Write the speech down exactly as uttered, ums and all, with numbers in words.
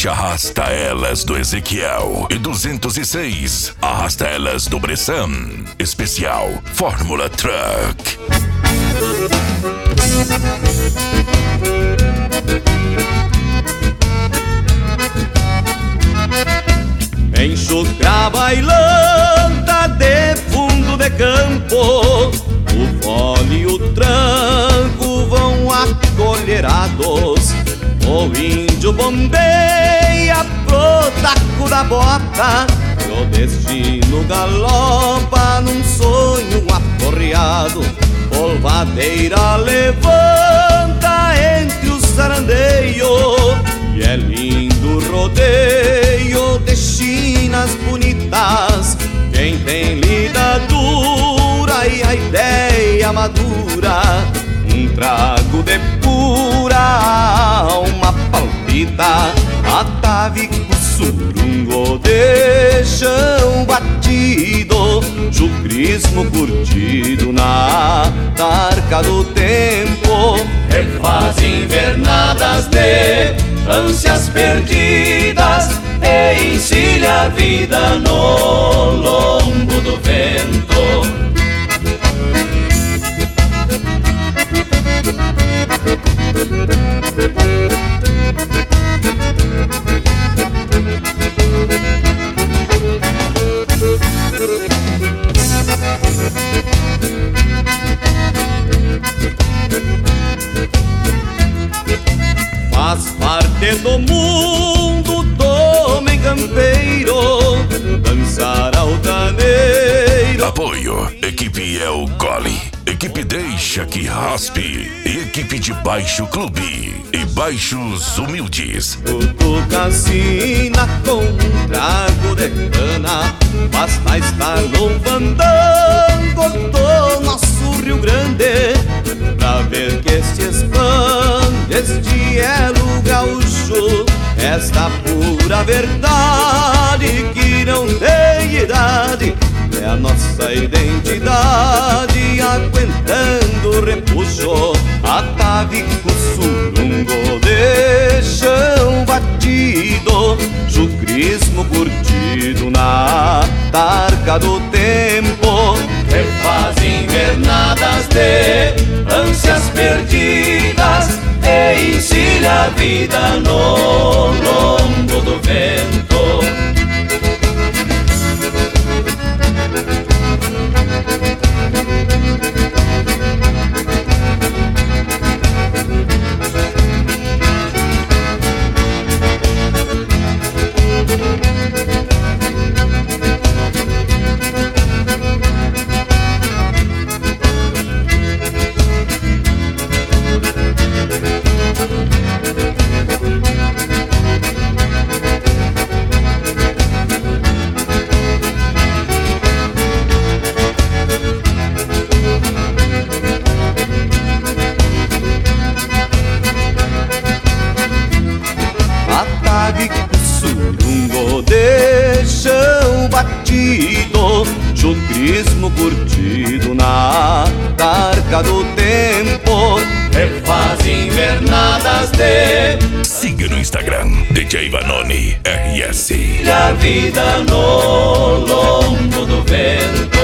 Marcha Arrasta Elas do Ezequiel e duzentos e seis Arrasta Elas do Bressan. Especial Fórmula Truck. Enxucra bailanta de fundo de campo, o fole e o tranco vão acolherados. O índio bombeia pro taco da bota, e o destino galopa num sonho aporreado. Polvadeira levanta entre os sarandeios, e é lindo rodeio de chinas bonitas. Quem tem lida dura e a ideia madura, um trago de pura alma palpita. Atavico surungo de chão batido, chucrismo curtido na tarca do tempo. Refaz invernadas de ânsias perdidas e encilha a vida no lombo do vento. Faz parte do mundo do homem campeiro dançar altaneiro. Apoio: Equipe El Gole, Equipe Deixa que Raspe e Equipe de Baixo Clube e Baixos Humildes. Tudo cassina com um trago de cana, basta estar no fandango do nosso Rio Grande pra ver que se expande este elo gaúcho, esta pura verdade que não tem idade. É a nossa identidade aguentando o repuxo. Atavico surungo de chão batido, chucrismo curtido na tarca do tempo. Refaz invernadas de ânsias perdidas e encilha a vida no lombo do vento. Surungo de chão batido, chucrismo curtido na tarca do tempo. Refaz invernadas de... Siga no Instagram D J Vanoni R S. A vida no lombo do vento.